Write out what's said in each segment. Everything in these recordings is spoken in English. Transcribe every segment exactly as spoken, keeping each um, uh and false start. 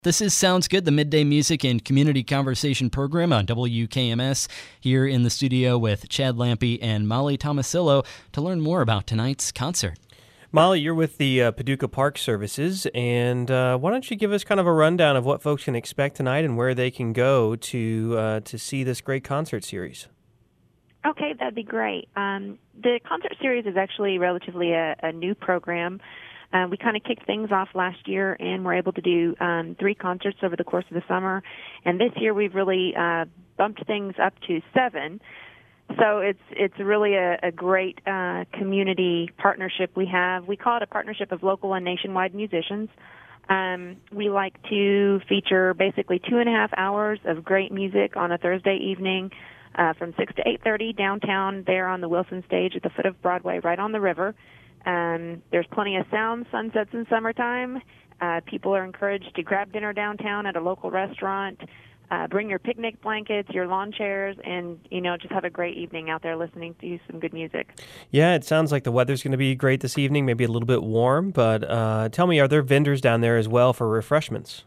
This is Sounds Good, the midday music and community conversation program on W K M S, here in the studio with Chad Lampe and Molly Tomasillo to learn more about tonight's concert. Molly, you're with the uh, Paducah Park Services, and uh, why don't you give us kind of a rundown of what folks can expect tonight and where they can go to uh, to see this great concert series? Okay, that'd be great. Um, the concert series is actually relatively a, a new program. Uh, we kind of kicked things off last year, and we're able to do um, three concerts over the course of the summer. And this year, we've really uh, bumped things up to seven. So it's it's really a, a great uh, community partnership we have. We call it a partnership of local and nationwide musicians. Um, we like to feature basically two and a half hours of great music on a Thursday evening uh, from six to eight thirty downtown there on the Wilson Stage at the foot of Broadway, right on the river. Um, there's plenty of sound, sunsets in summertime. Uh, people are encouraged to grab dinner downtown at a local restaurant, uh, bring your picnic blankets, your lawn chairs, and, you know, just have a great evening out there listening to some good music. Yeah, it sounds like the weather's going to be great this evening, maybe a little bit warm, but uh, tell me, are there vendors down there as well for refreshments?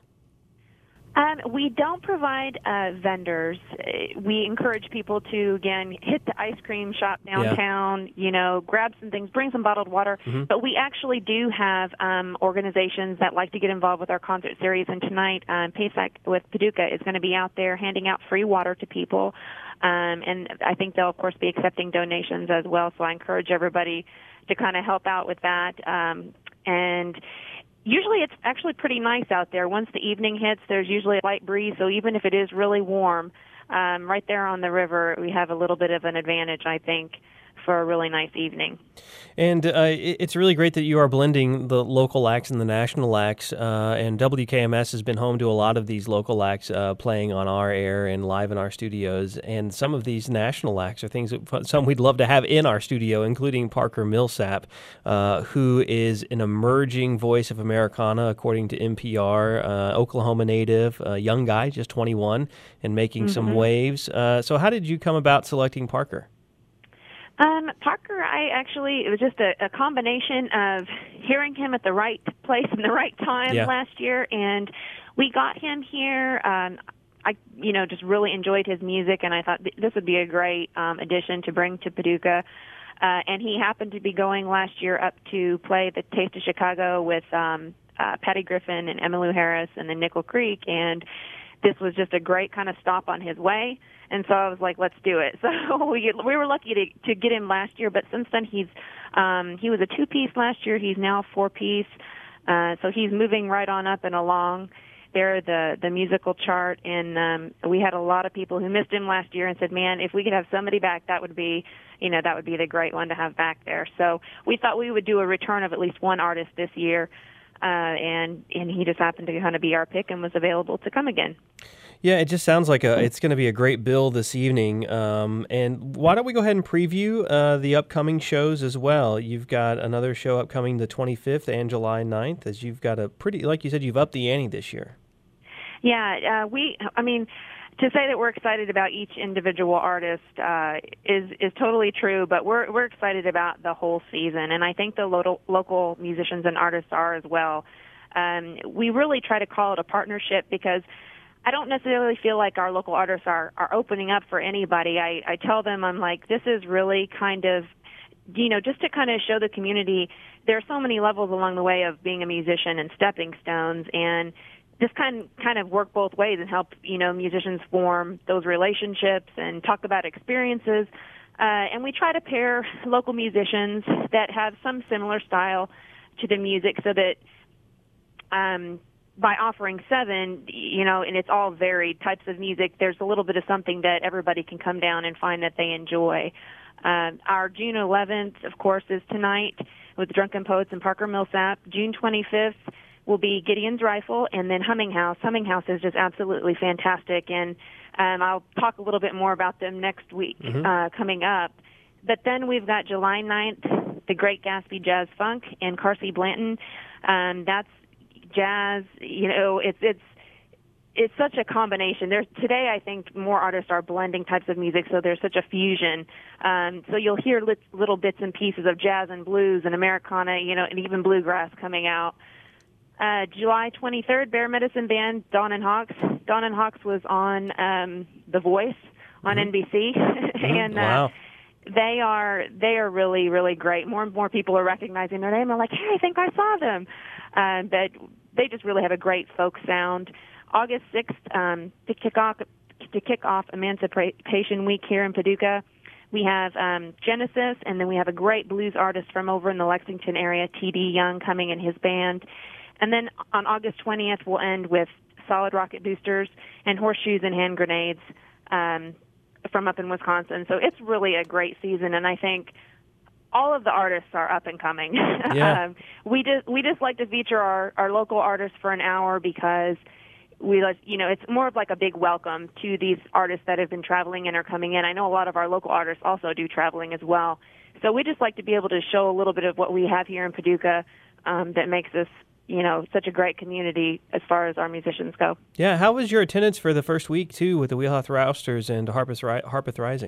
Um, we don't provide uh, vendors. We encourage people to, again, hit the ice cream shop downtown, yeah. you know, grab some things, bring some bottled water. Mm-hmm. But we actually do have um, organizations that like to get involved with our concert series. And tonight, um, PASAC with Paducah is going to be out there handing out free water to people. Um, and I think they'll, of course, be accepting donations as well. So I encourage everybody to kind of help out with that. Um, and Usually it's actually pretty nice out there. Once the evening hits, there's usually a light breeze, so even if it is really warm, um, right there on the river, we have a little bit of an advantage, I think, for a really nice evening. And uh, it's really great that you are blending the local acts and the national acts, uh, and W K M S has been home to a lot of these local acts uh, playing on our air and live in our studios, and some of these national acts are things that some we'd love to have in our studio, including Parker Millsap, uh, who is an emerging voice of Americana, according to N P R, uh, Oklahoma native, a young guy, just twenty-one, and making mm-hmm. some waves. Uh, so how did you come about selecting Parker? Um, Parker, I actually, it was just a, a combination of hearing him at the right place and the right time yeah. last year, and we got him here. Um, I, you know, just really enjoyed his music, and I thought th- this would be a great um, addition to bring to Paducah. Uh, and he happened to be going last year up to play the Taste of Chicago with um, uh, Patty Griffin and Emmylou Harris and the Nickel Creek, and this was just a great kind of stop on his way. And so I was like, let's do it. So we we were lucky to to get him last year, but since then he's um, he was a two-piece last year. He's now a four-piece. Uh, so he's moving right on up and along there, the, the musical chart. And um, we had a lot of people who missed him last year and said, man, if we could have somebody back, that would be, you know, that would be the great one to have back there. So we thought we would do a return of at least one artist this year. Uh, and, and he just happened to kind of be our pick and was available to come again. Yeah, it just sounds like a, it's going to be a great bill this evening. Um, and why don't we go ahead and preview uh, the upcoming shows as well? You've got another show upcoming the twenty-fifth and July ninth, as you've got a pretty, like you said, you've upped the ante this year. Yeah, uh, we, I mean, to say that we're excited about each individual artist uh, is is totally true, but we're we're excited about the whole season, and I think the local local musicians and artists are as well. Um, we really try to call it a partnership because I don't necessarily feel like our local artists are, are opening up for anybody. I, I tell them, I'm like, this is really kind of, you know, just to kind of show the community there are so many levels along the way of being a musician and stepping stones, and this kind kind of work both ways and help, you know, musicians form those relationships and talk about experiences. Uh, and we try to pair local musicians that have some similar style to the music so that um, by offering seven, you know, and it's all varied types of music, there's a little bit of something that everybody can come down and find that they enjoy. Uh, our June eleventh, of course, is tonight with Drunken Poets and Parker Millsap. June twenty-fifth will be Gideon's Rifle, and then Humming House. Humming House is just absolutely fantastic, and um, I'll talk a little bit more about them next week mm-hmm. uh, coming up. But then we've got July ninth, the Great Gatsby Jazz Funk, and Carsey Blanton. Um, that's jazz, you know, it's it's it's such a combination. There's today, I think, more artists are blending types of music, so there's such a fusion. Um, so you'll hear lit, little bits and pieces of jazz and blues and Americana, you know, and even bluegrass coming out. Uh, July twenty-third, Bear Medicine Band, Dawn and Hawks. Dawn and Hawks was on um, The Voice on mm-hmm. N B C, mm-hmm. and uh, wow. they are they are really really great. More and more people are recognizing their name. They're like, hey, I think I saw them. Uh, but they just really have a great folk sound. August sixth, um, to kick off to kick off Emancipation Week here in Paducah, we have um, Genesis, and then we have a great blues artist from over in the Lexington area, T D Young, coming in his band. And then on August twentieth, we'll end with Solid Rocket Boosters and Horseshoes and Hand Grenades um, from up in Wisconsin. So it's really a great season, and I think all of the artists are up and coming. Yeah. um, we just we just like to feature our, our local artists for an hour because we like, you know, it's more of like a big welcome to these artists that have been traveling and are coming in. I know a lot of our local artists also do traveling as well. So we just like to be able to show a little bit of what we have here in Paducah um, that makes us, you know, such a great community as far as our musicians go. Yeah. How was your attendance for the first week, too, with the Wheelhouse Rousters and Harpeth, Harpeth Rising?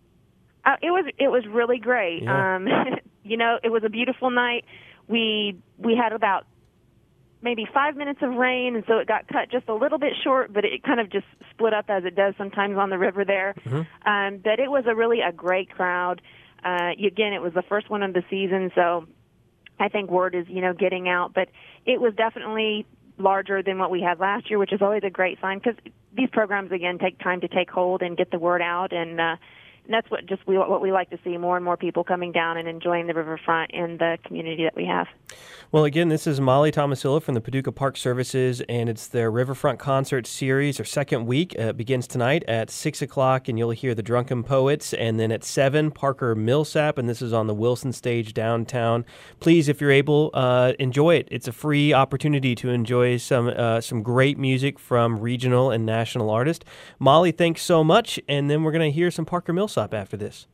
Uh, it was it was really great. Yeah. Um, you know, it was a beautiful night. We we had about maybe five minutes of rain, and so it got cut just a little bit short, but it kind of just split up as it does sometimes on the river there. Mm-hmm. Um, but it was a really a great crowd. Uh, again, it was the first one of the season, so I think word is, you know, getting out. But it was definitely larger than what we had last year, which is always a great sign because these programs, again, take time to take hold and get the word out, and uh, And that's what just we what we like to see, more and more people coming down and enjoying the riverfront and the community that we have. Well, again, this is Molly Tomasillo from the Paducah Park Services, and it's their Riverfront Concert Series, their second week. Uh, it begins tonight at six o'clock, and you'll hear the Drunken Poets, and then at seven, Parker Millsap, and this is on the Wilson Stage downtown. Please, if you're able, uh, enjoy it. It's a free opportunity to enjoy some uh, some great music from regional and national artists. Molly, thanks so much, and then we're going to hear some Parker Millsap after this.